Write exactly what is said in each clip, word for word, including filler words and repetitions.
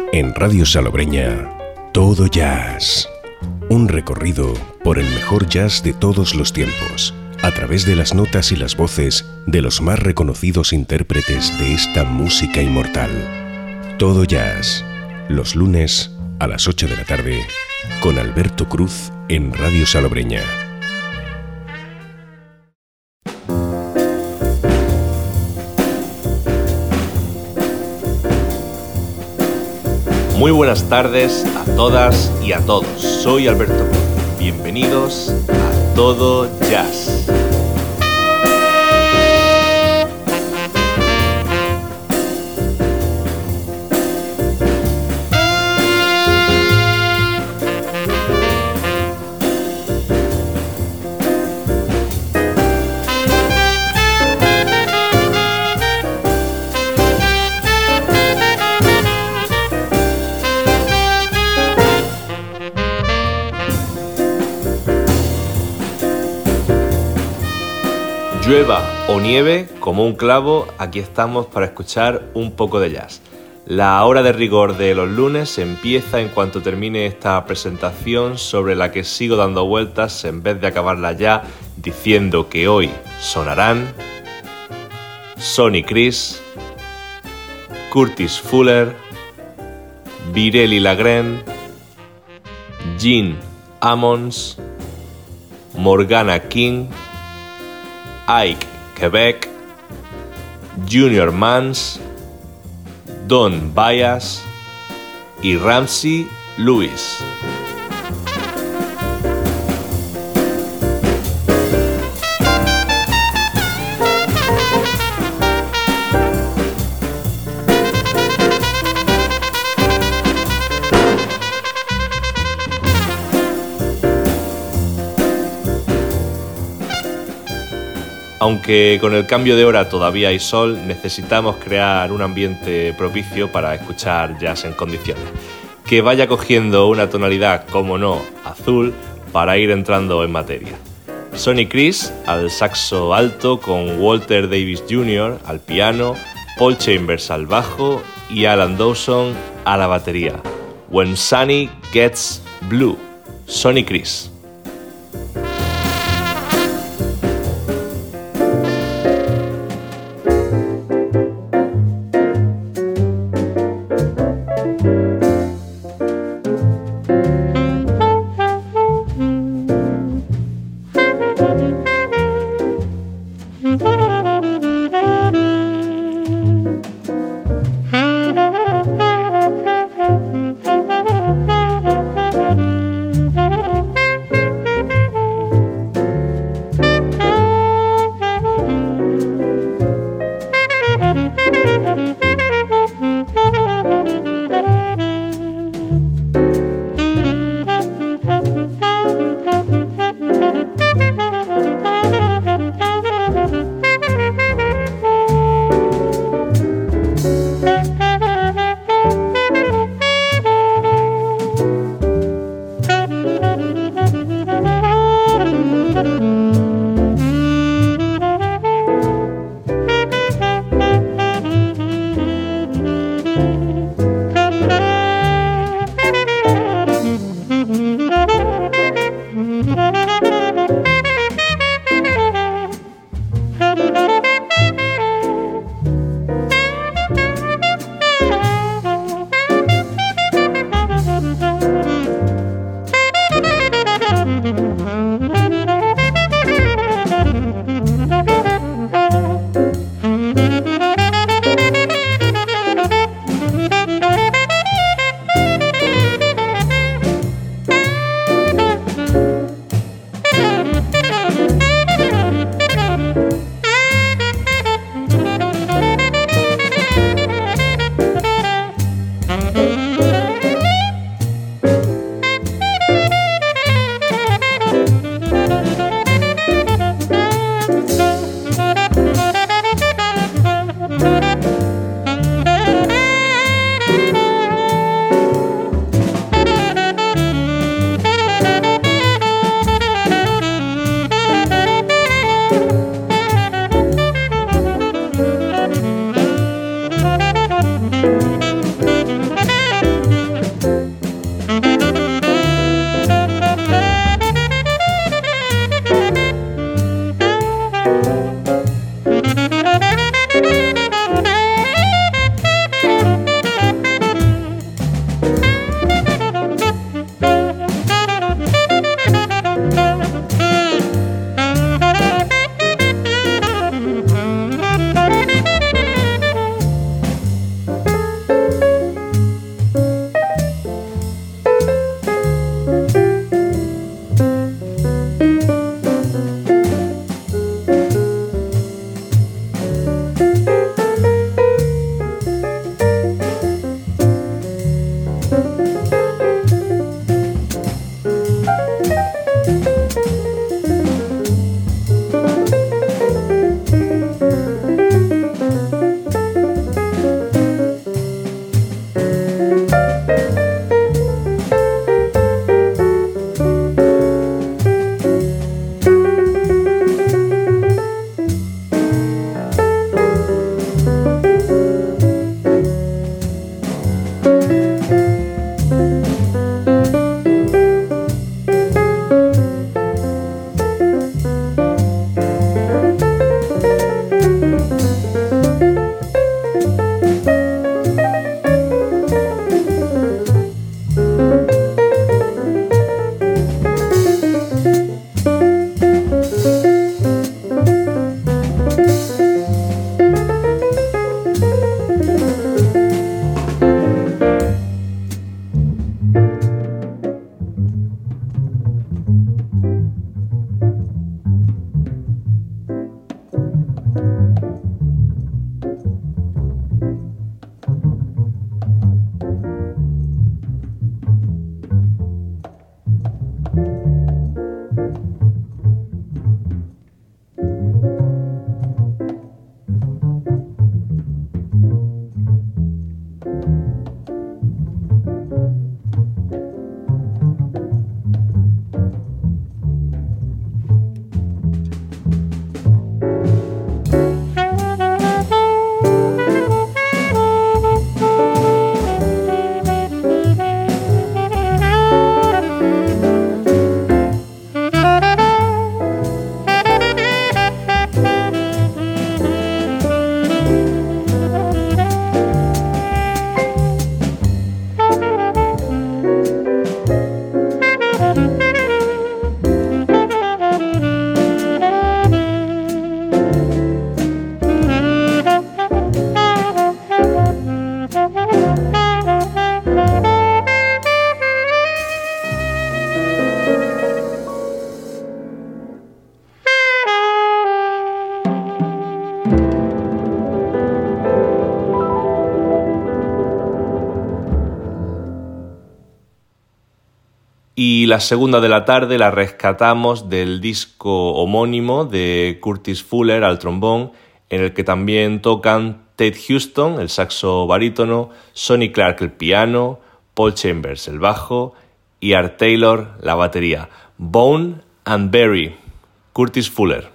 En Radio Salobreña, Todo Jazz. Un recorrido por el mejor jazz de todos los tiempos, a través de las notas y las voces de los más reconocidos intérpretes de esta música inmortal. Todo Jazz, los lunes a las ocho de la tarde, con Alberto Cruz en Radio Salobreña. Muy buenas tardes a todas y a todos. Soy Alberto Cruz. Bienvenidos a Todo Jazz. Llueva o nieve, como un clavo, aquí estamos para escuchar un poco de jazz. La hora de rigor de los lunes empieza en cuanto termine esta presentación sobre la que sigo dando vueltas en vez de acabarla ya diciendo que hoy sonarán Sonny Criss, Curtis Fuller, Biréli Lagrène, Gene Ammons, Morgana King, Ike Quebec, Junior Mans, Don Byas y Ramsey Lewis. Aunque con el cambio de hora todavía hay sol, necesitamos crear un ambiente propicio para escuchar jazz en condiciones. Que vaya cogiendo una tonalidad, como no, azul, para ir entrando en materia. Sonny Criss al saxo alto con Walter Davis junior al piano, Paul Chambers al bajo y Alan Dawson a la batería. When Sonny Gets Blue, Sonny Criss. Y la segunda de la tarde la rescatamos del disco homónimo de Curtis Fuller al trombón, en el que también tocan Ted Houston, el saxo barítono, Sonny Clark, el piano, Paul Chambers, el bajo, y Art Taylor, la batería. Bone and Berry, Curtis Fuller.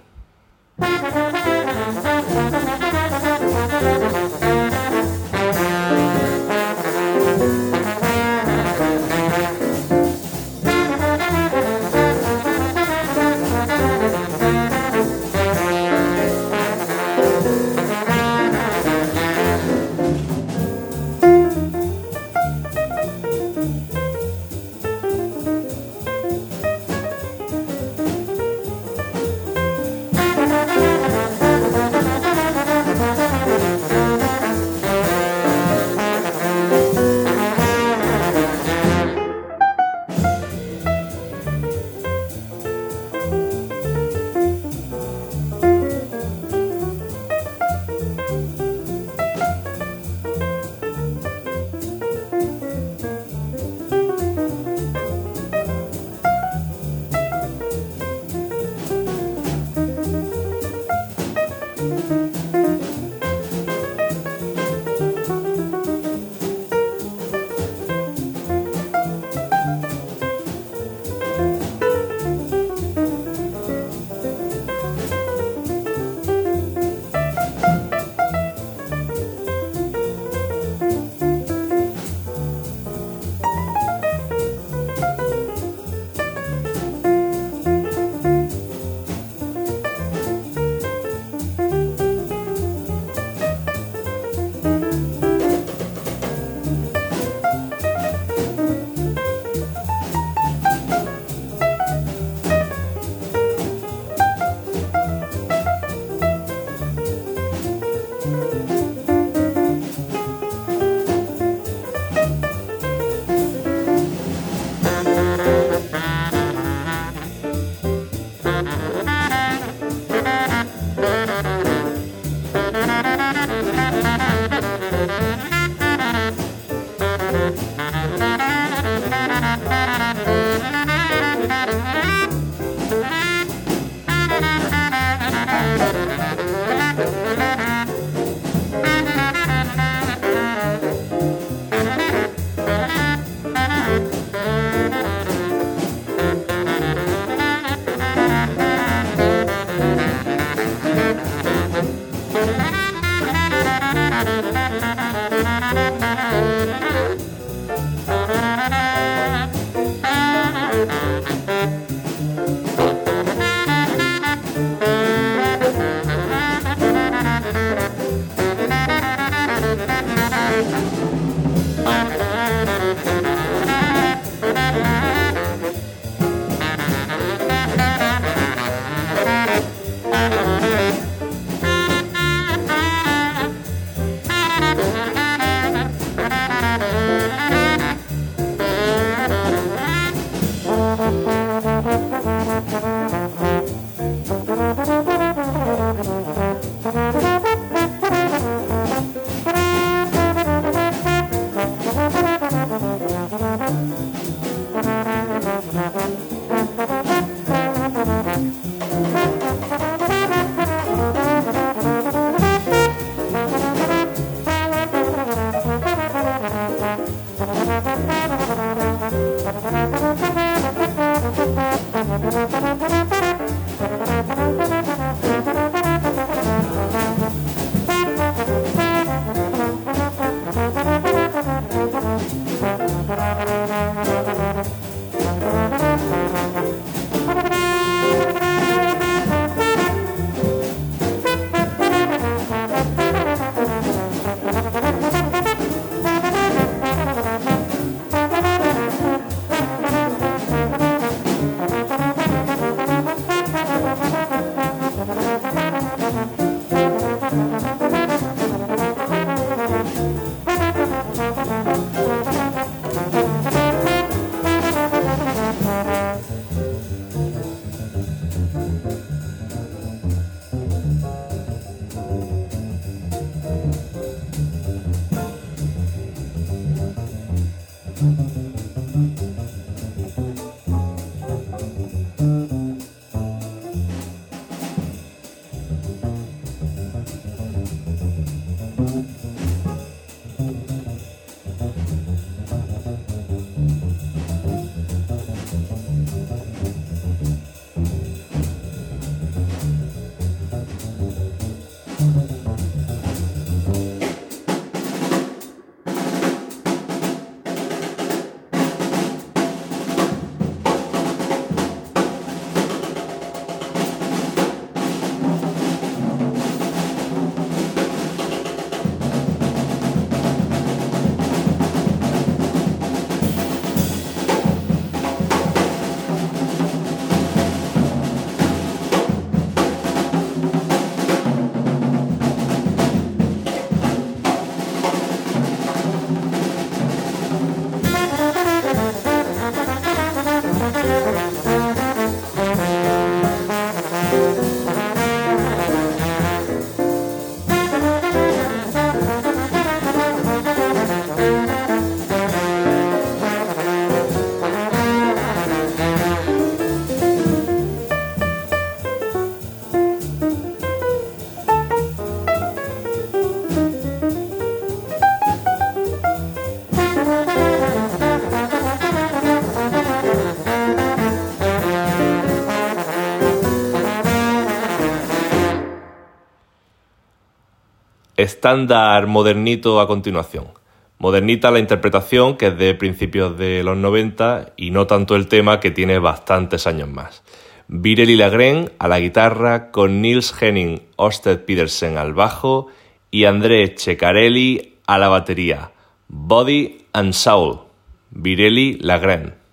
Estándar modernito a continuación. Modernita la interpretación, que es de principios de los noventa, y no tanto el tema, que tiene bastantes años más. Virelli Lagrène a la guitarra, con Niels Henning Ørsted Pedersen al bajo y André Ceccarelli a la batería. Body and Soul, Virelli Lagrène.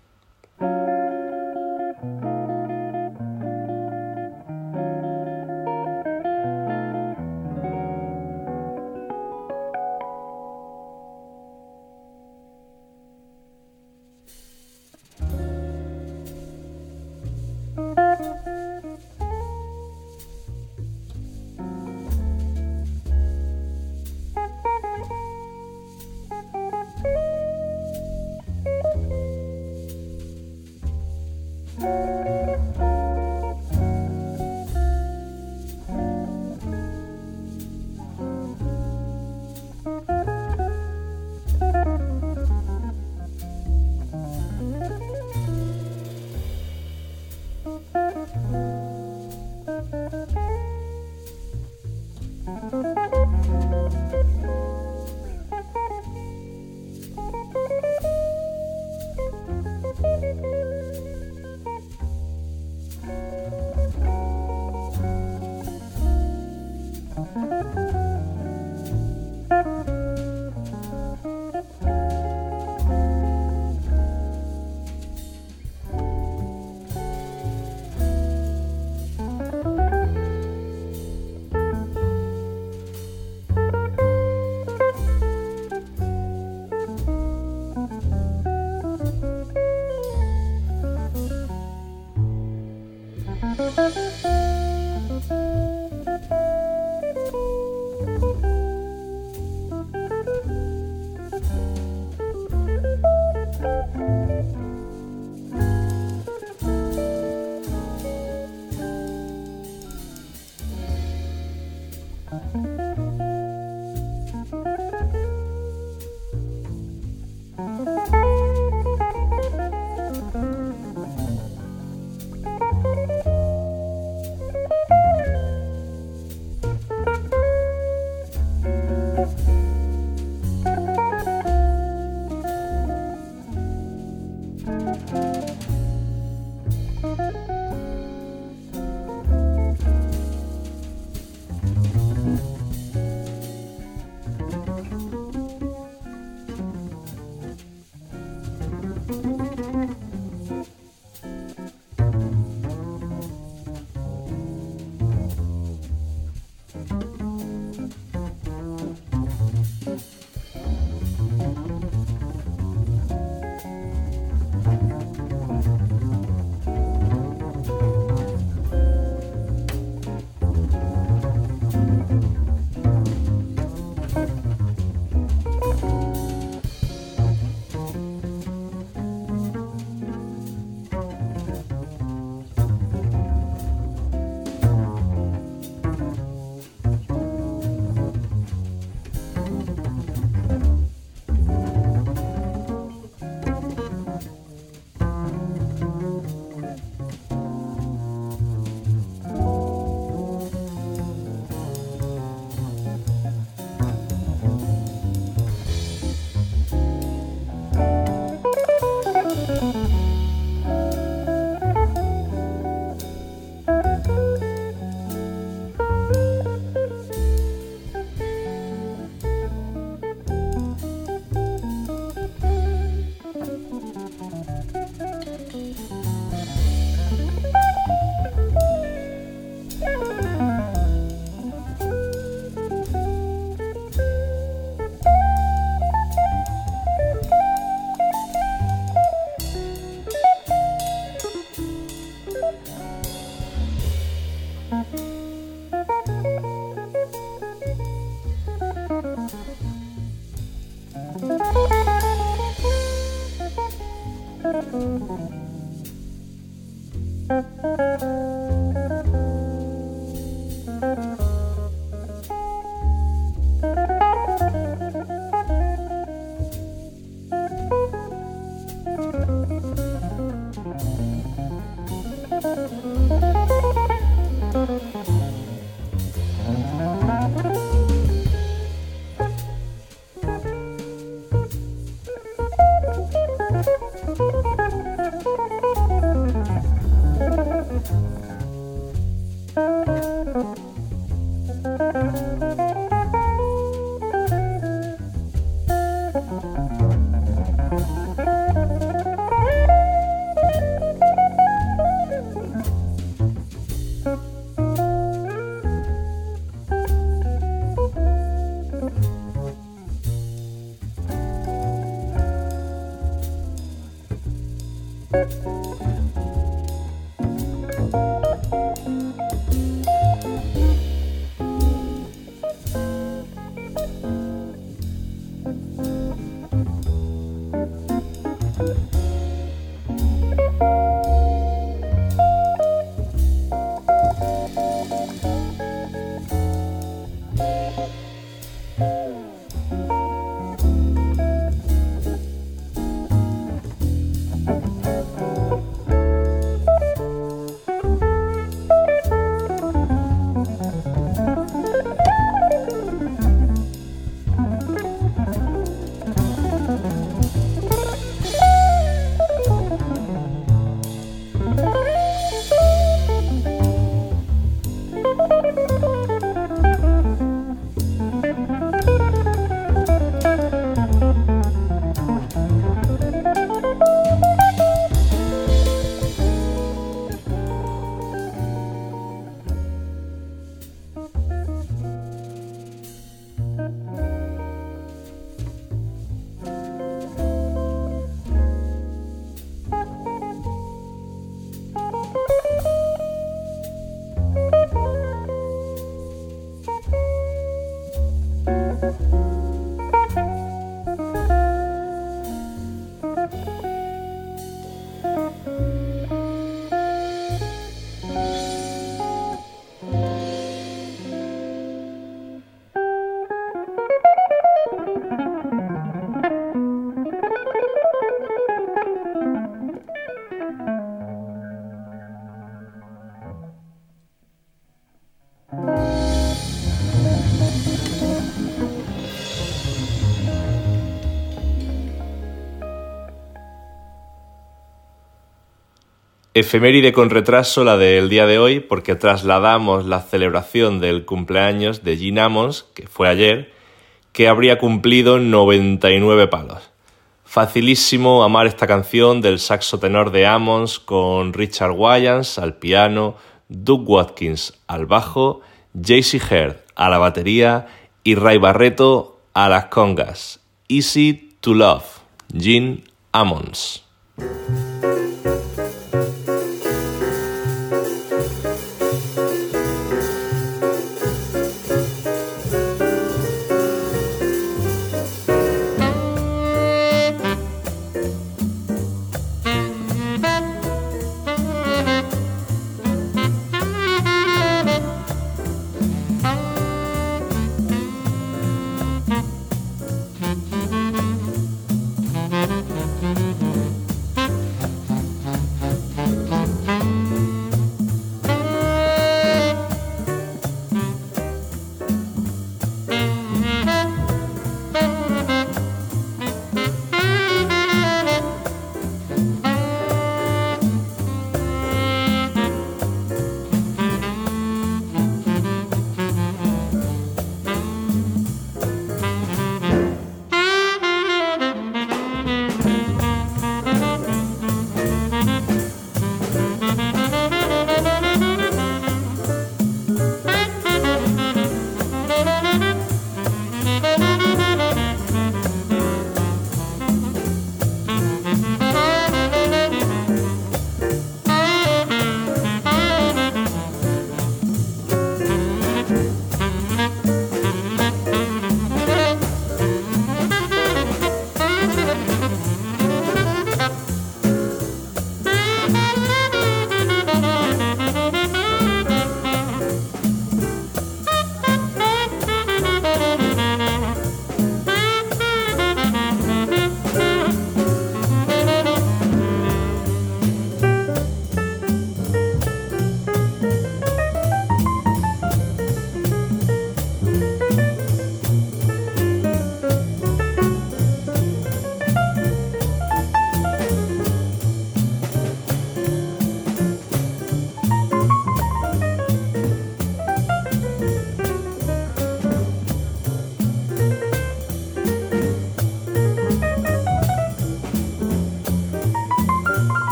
Efeméride con retraso la del día de hoy, porque trasladamos la celebración del cumpleaños de Gene Ammons, que fue ayer, que habría cumplido noventa y nueve palos. Facilísimo amar esta canción del saxo tenor de Ammons con Richard Wyans al piano, Doug Watkins al bajo, J C Heard a la batería y Ray Barretto a las congas. Easy to Love, Gene Ammons.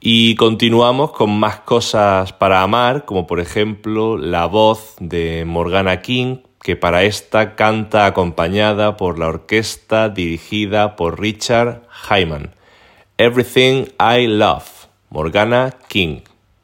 Y continuamos con más cosas para amar, como por ejemplo la voz de Morgana King, que para esta canta acompañada por la orquesta dirigida por Richard Hyman. Everything I Love, Morgana King.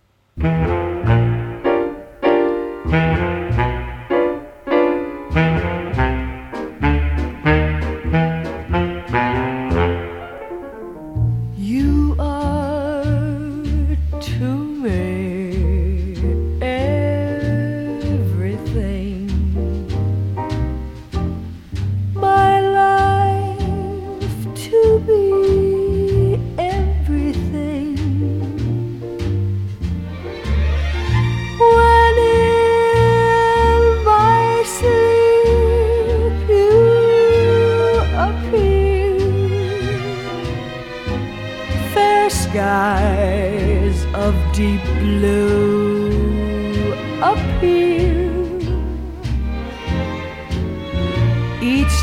Skies of deep blue appear each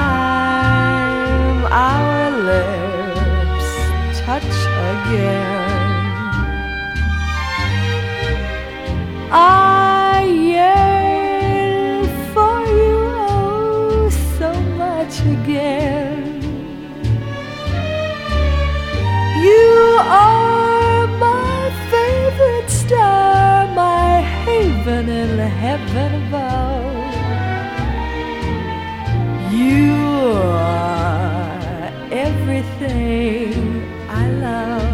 time our lips touch again. I yearn for you oh so much again. You are my favorite star, my haven in heaven above. You are everything I love.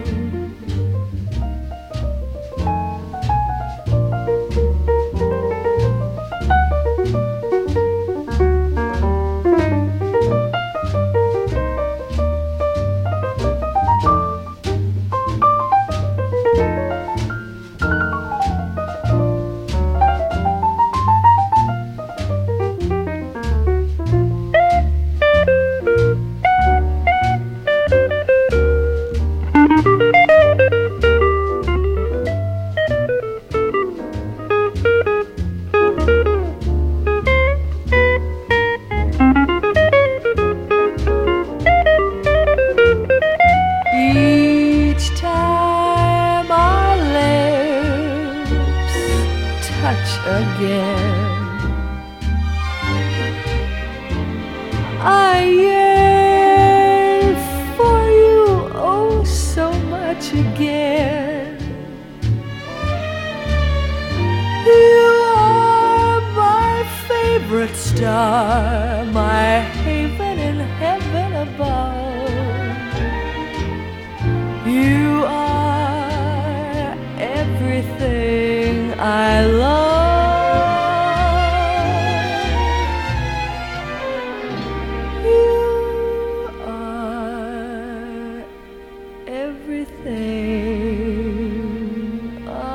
Star, my haven in heaven above. You are everything I love. You are everything I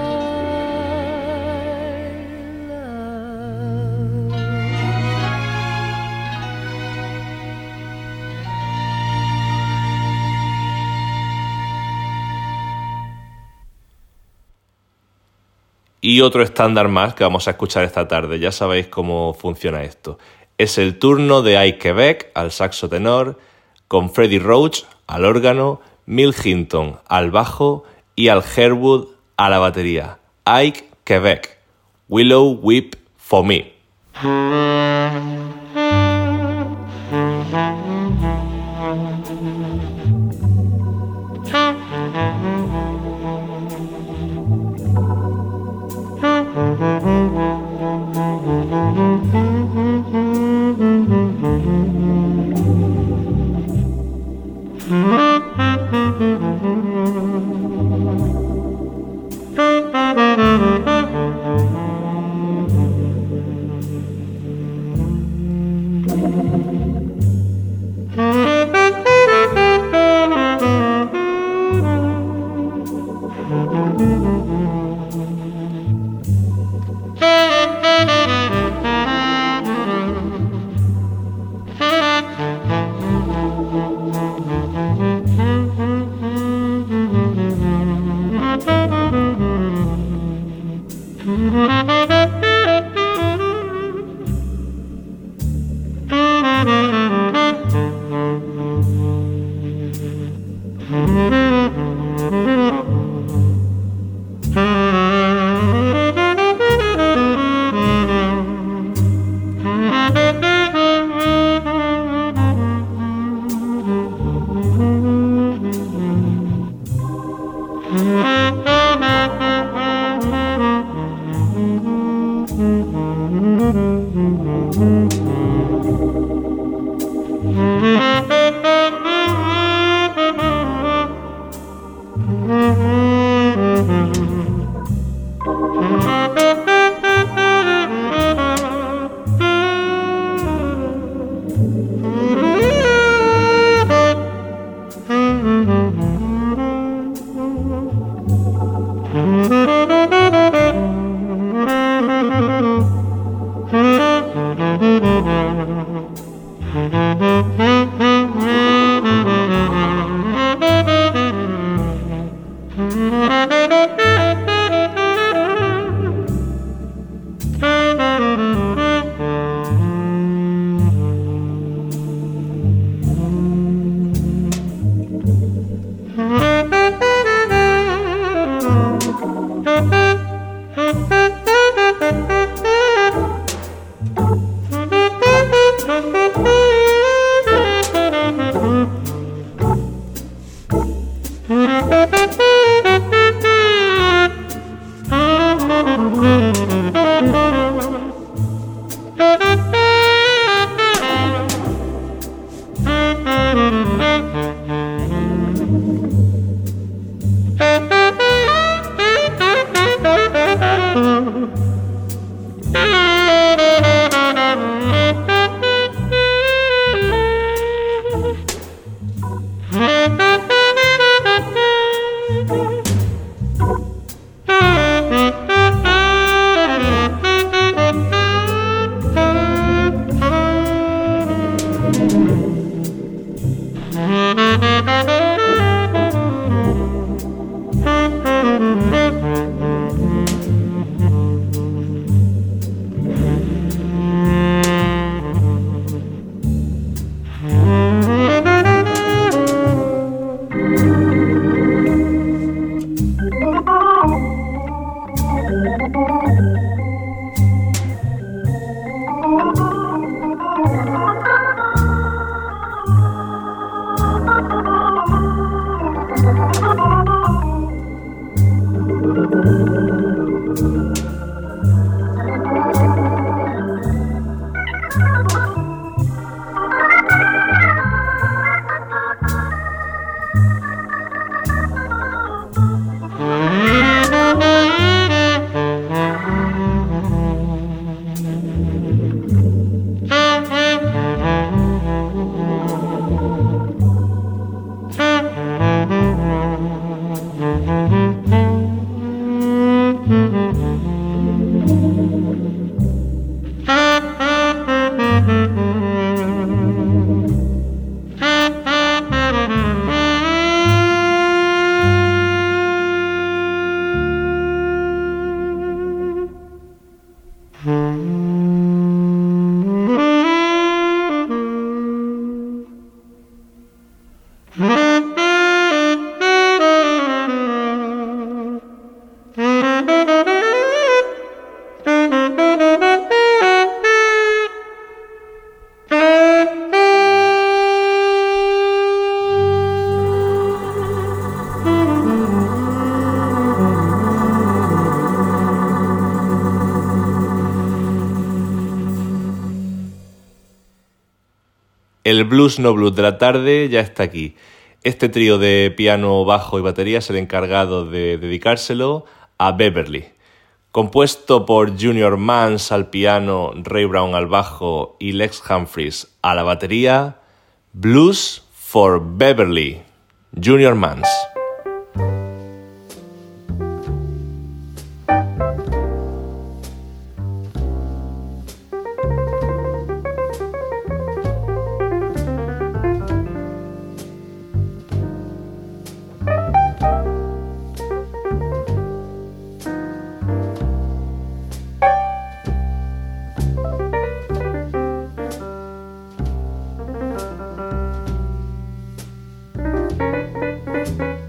Y otro estándar más que vamos a escuchar esta tarde, ya sabéis cómo funciona esto. Es el turno de Ike Quebec al saxo tenor, con Freddie Roach al órgano, Mill Hinton al bajo y Al Harewood a la batería. Ike Quebec, Willow Weep for Me. El Blues No Blues de la tarde ya está aquí. Este trío de piano, bajo y batería es el encargado de dedicárselo a Beverly. Compuesto por Junior Mans al piano, Ray Brown al bajo y Lex Humphries a la batería, Blues for Beverly, Junior Mans. Thank you.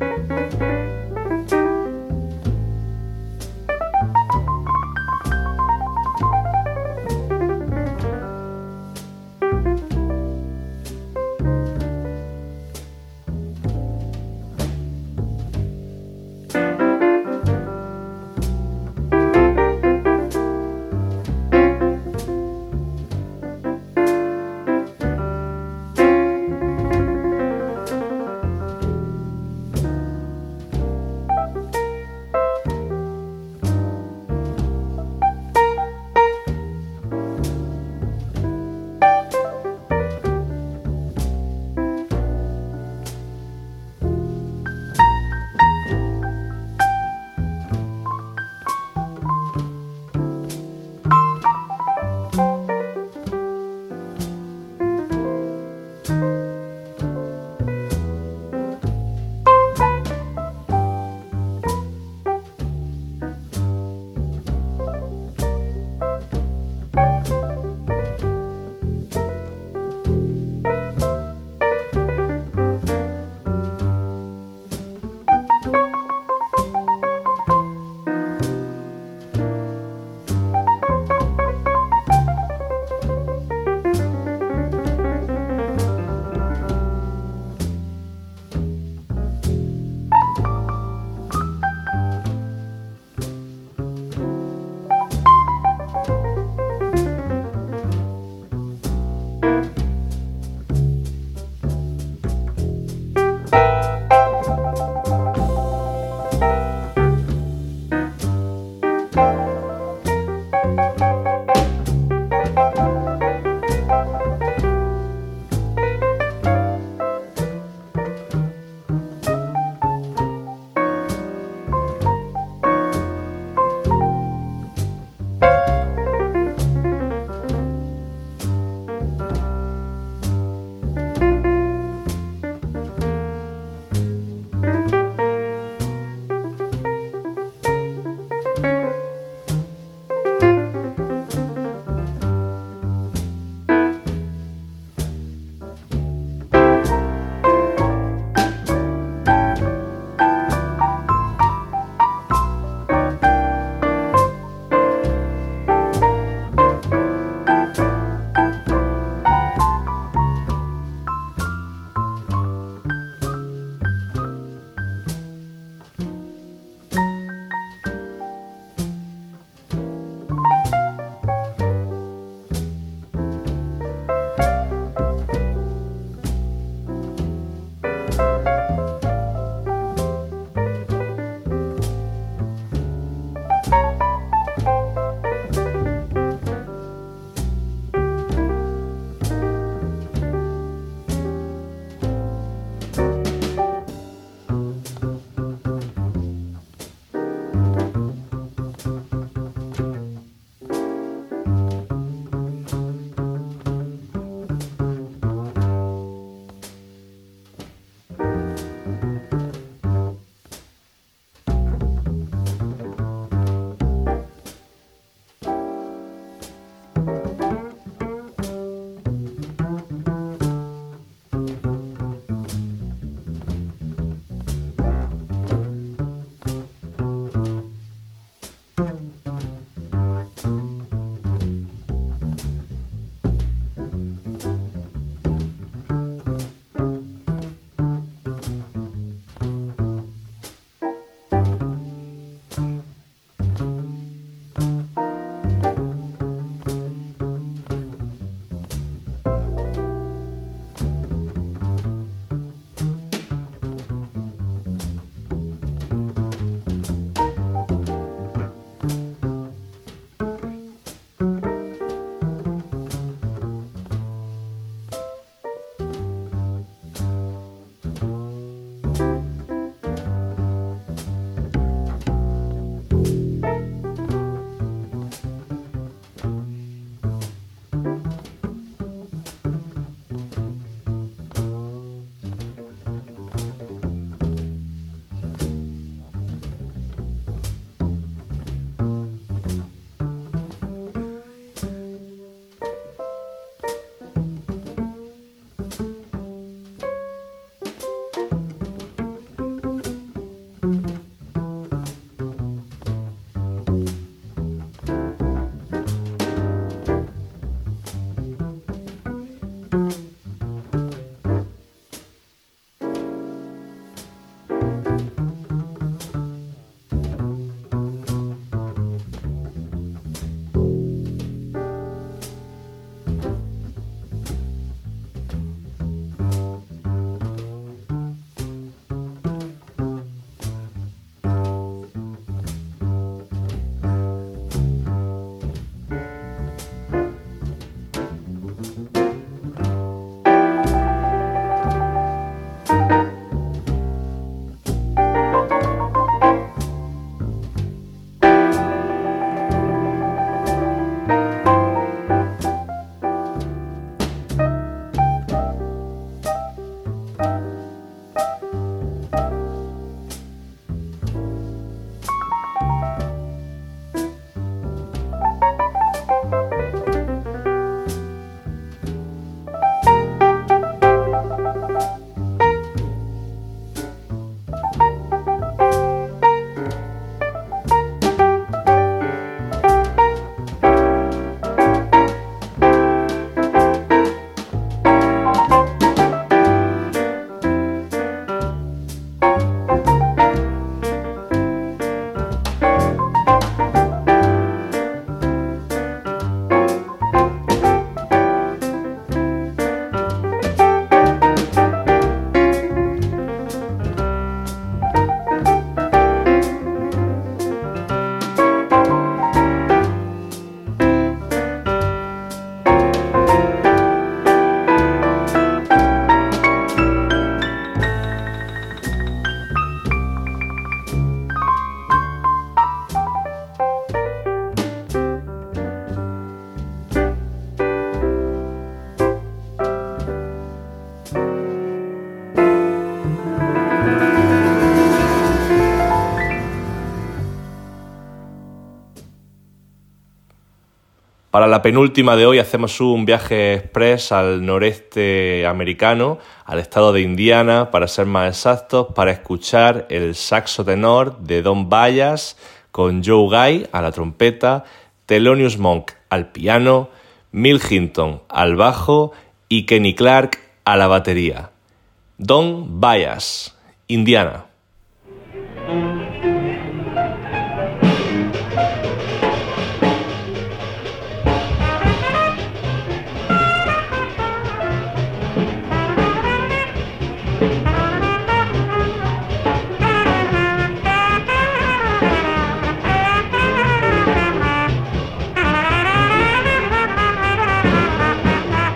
Para la penúltima de hoy hacemos un viaje express al noreste americano, al estado de Indiana, para ser más exactos, para escuchar el saxo tenor de Don Byas con Joe Guy a la trompeta, Thelonious Monk al piano, Milt Hinton al bajo y Kenny Clark a la batería. Don Byas, Indiana.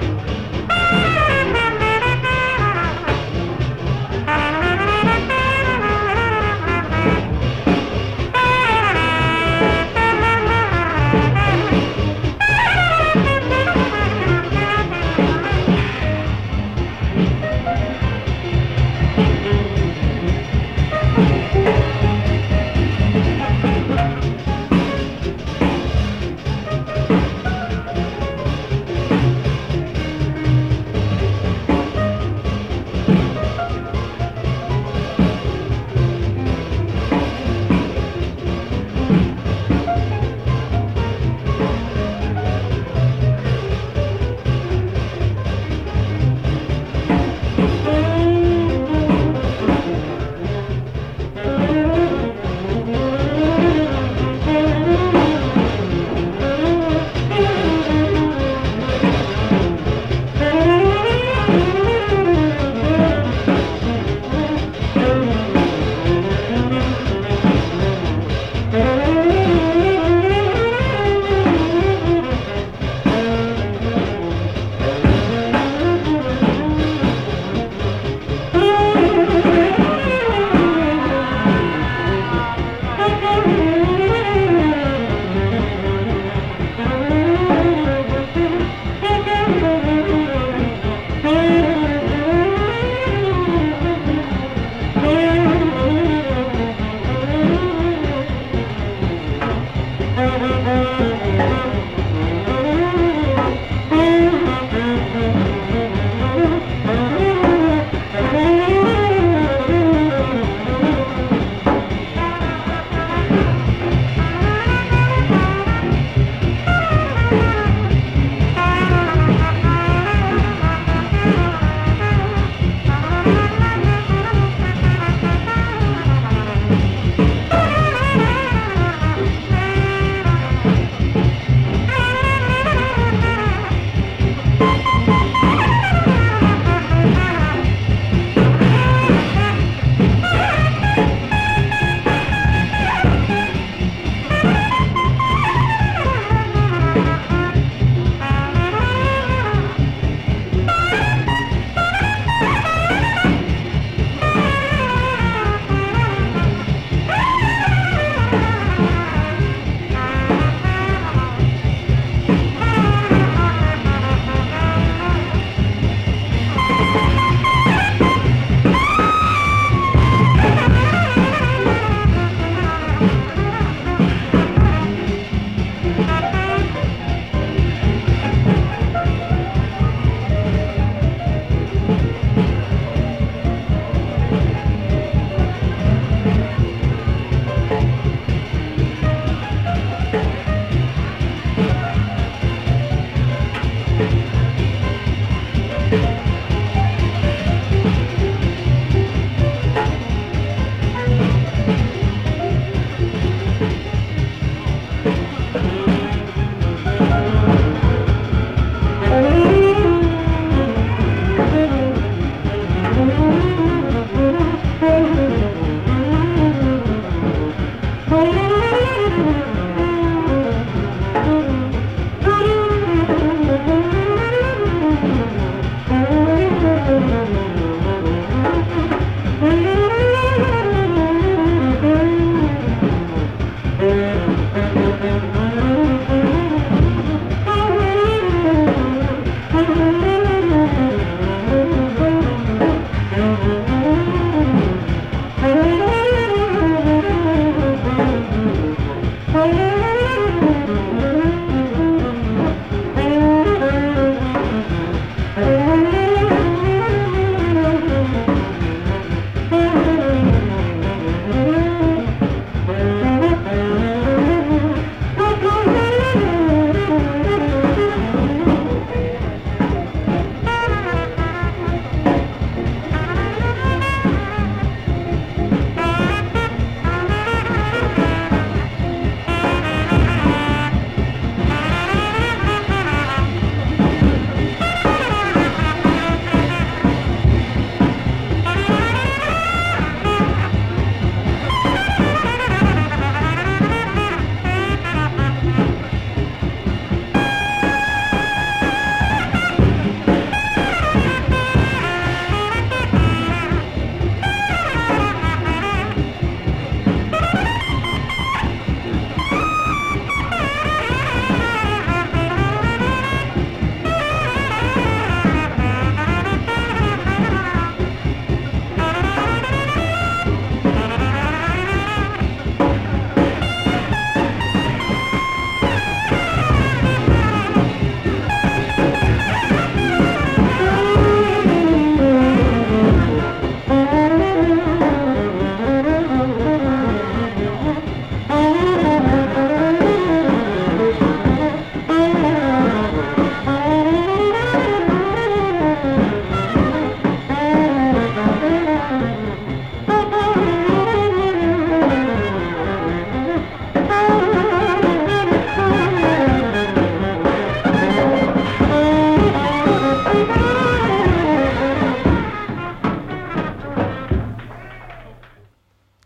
Thank you.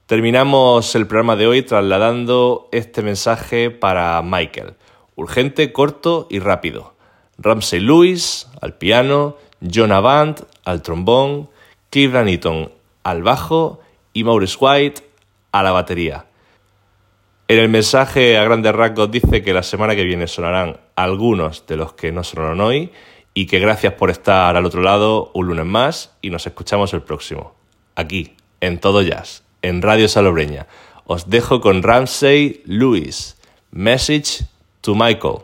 Terminamos el programa de hoy trasladando este mensaje para Michael. Urgente, corto y rápido. Ramsey Lewis al piano, John Avant al trombón, Cleveland Eaton al bajo y Maurice White a la batería. En el mensaje a grandes rasgos dice que la semana que viene sonarán algunos de los que no sonaron hoy y que gracias por estar al otro lado un lunes más y nos escuchamos el próximo. Aquí, en Todo Jazz, en Radio Salobreña. Os dejo con Ramsey Lewis, Message to Michael.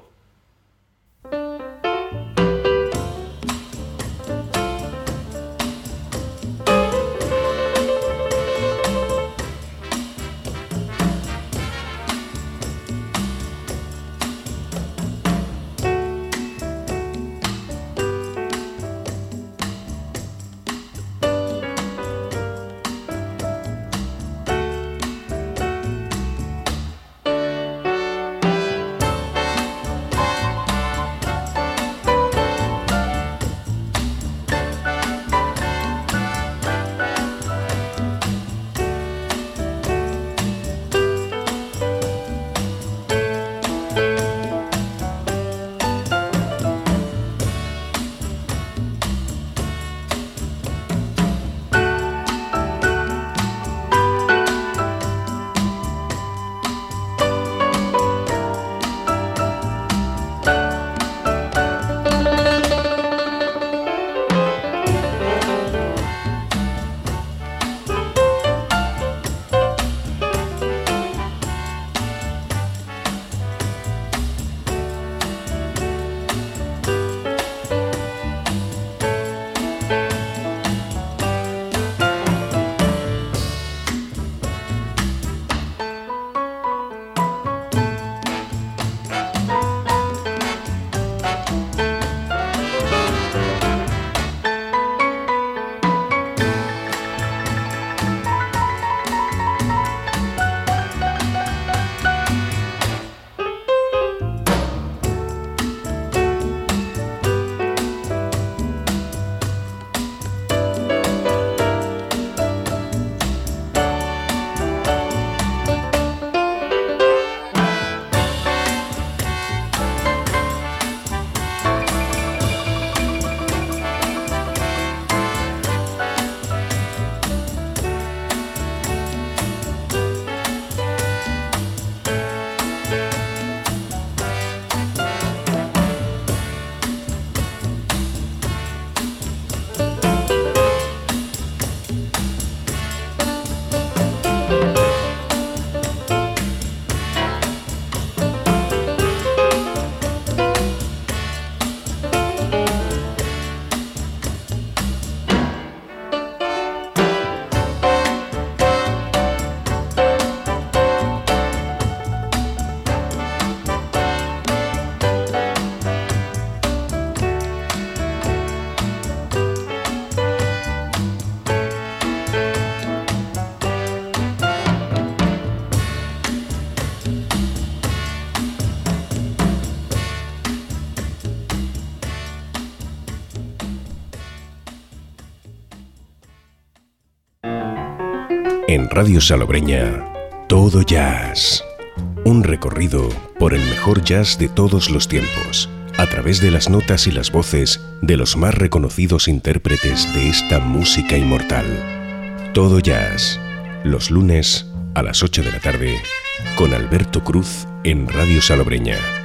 En Radio Salobreña, Todo Jazz. Un recorrido por el mejor jazz de todos los tiempos, a través de las notas y las voces de los más reconocidos intérpretes de esta música inmortal. Todo Jazz, los lunes a las ocho de la tarde, con Alberto Cruz en Radio Salobreña.